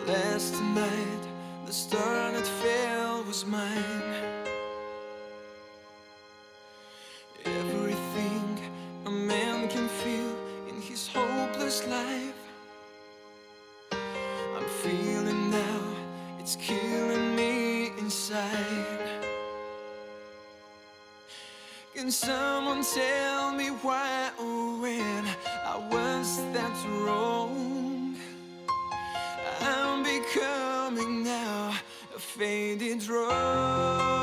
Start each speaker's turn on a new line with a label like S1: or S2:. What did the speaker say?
S1: Last night, the star that fell was mine. Everything a man can feel in his hopeless life, I'm feeling now, it's killing me inside. Can someone tell me why or when I was that wrong? I'm becoming now a faded rose.